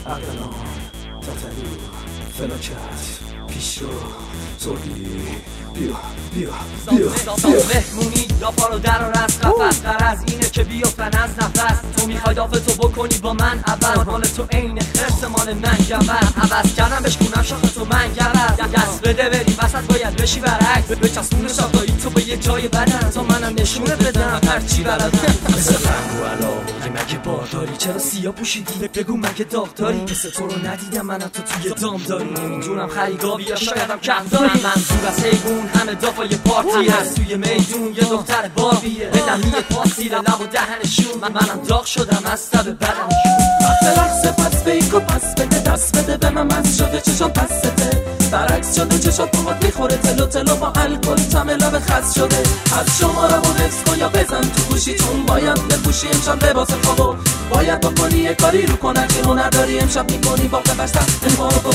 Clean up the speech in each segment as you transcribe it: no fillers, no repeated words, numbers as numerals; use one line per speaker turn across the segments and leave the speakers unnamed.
اردلان تتلو فلاکت پیش رو زوری بیا بیا بیا
مهمونی یا پارو در و رس قفص قرض اینه که بیافتن از نفس تو میخوای دافتو بکنی با من اول مال تو عین خرس مال من گبر عوض کردم بشکونم شاخ تو من گبر دست بده بری وسط باید بشی برعکس به چسبون شاقایی تو به یه جای بدن تا منم نشونه بدم هرچی بلدم مثل رنگ و علاقه مگه بارداری چرا سیاه پوشیدی بگو مگه داغ داری مثل تو رو ندیدم منم تو توی دام داری نمیدونم خریگاوی یا شایدم کم داری من دور از حیوون همه دافای پارتی هست توی میدون یه دختر بابیه بدم یه پاسیره لب و دهنشون منم داغ شدم از تب بدنشون وقت رقص پس فیک و پس بده دست بده به من مست شده چشم پسته برعکس شده چشات باهات میخوره تلو تلو با الکل تم لب خس شده از شمارم و حفظ کن یا بزن تو گوشی چون باید بپوشی امشب لباس خوابو باید بکنی یه کاری رو کنن که هنر داری امشب میکنی باقه بر سخت خوابو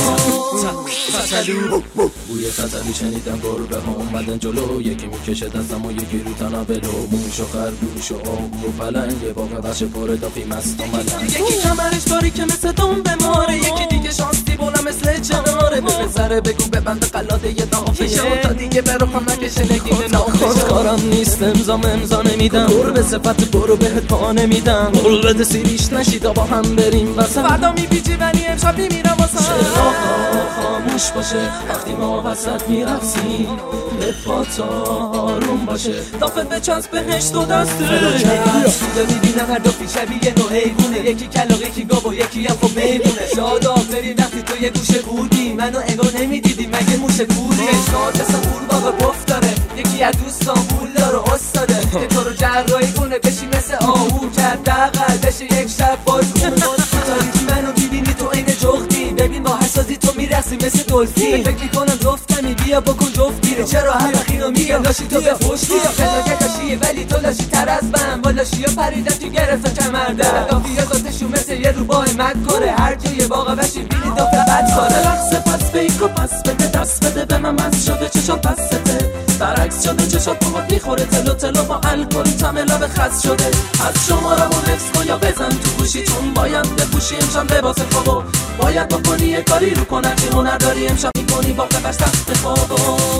تتلو بوی تتلو شنیدم گربه ها اومدن جلو یکی میکشه دستم و یکی رو تنابلو موش و خرگوش و آهو و پلنگ باقه بخش پاره دافی مست و ملنگ یکی کمرش داری که مثل دنبه ماره یکی دیگه شانسی بولا مثل جناره به بزره بگو ببند قلاده یه دافشه تا دیگه برو خم نکشه نگینه ناخوش کارم نیست امضا نمیدم قرب صفت برو بهت پا نمیدم قول بده سیریش نشی تا با هم بریم واسه فردا میپیچی ولی امشب میمیرم واسه چراغا خاموش باشه وقتی ما وسط میرقصیم لفات آروم باشه دافت به چسب بهش دو دسته سوده میبینم هر دافی شبیه نو حیوونه یکی کلاغ یکی گاو و یکی هم خب میمونه شادا بری وقتی تو یه گوشه بودی منو انگار نمیدیدی مگه موشه کوری شاد اصلا پول باقا بفت داره یکی از دوستان پول داره استاده که تو رو جراحی کنه بشی مثل آهو کرد دقل بشه یک شب باز تاریکی منو میبینی تو عین جغدی ببین با حسازی تو میرسی مثل دلفین فکر کنم جفتمی بیا بکن جفتی چرا هر وقینو میگم لاشی تو به خوشی فلاکت لاشیه ولی تو لاشی تر از من با لاشی ها پریدم تو گرفتم کمرده دافی ها داتشون مثل یه روباه مکاره هر جای باقا بشی بینی دافه بد کاره رقص پس فیک و پس بده دست بده به من مست شده چشم پسته برعکس شده چشات باهات میخوره تلو تلو با الکل تم لب خس شده از شمارم و حفظ کن یا بزن تو گوشی چون باید بپوشی امشب لباس خوابو باید بکنی یه کاری رو کنن که هنر داری امشب میکنی باقه بر سخت خوابو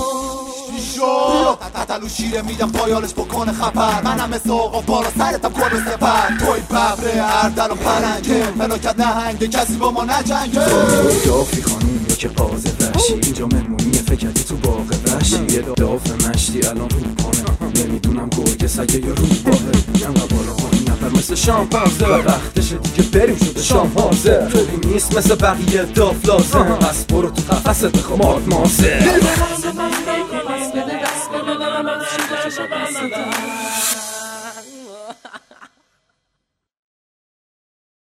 تتلو شیره میدم پایالش بکنه خبر منم مثل آقا بالا سرتم کن سپر توی ببره اردل و پرنگه فلاکت نهنگه کسی با ما نجنگه
دافی خانوم یا که پازه وحشی اینجا مهمونیه فکردی تو باغ وحشی یه داف مشتی الان رو پانه نمیدونم گرگ سگه یا رو باهه انقدر بالا پایین نفر مثل شامپانزه وقتشه دیگه بریم شده شام حاضر طوری نیست مثل بقیه داف لازم پس برو تو قفصت بخوا مارد ماسه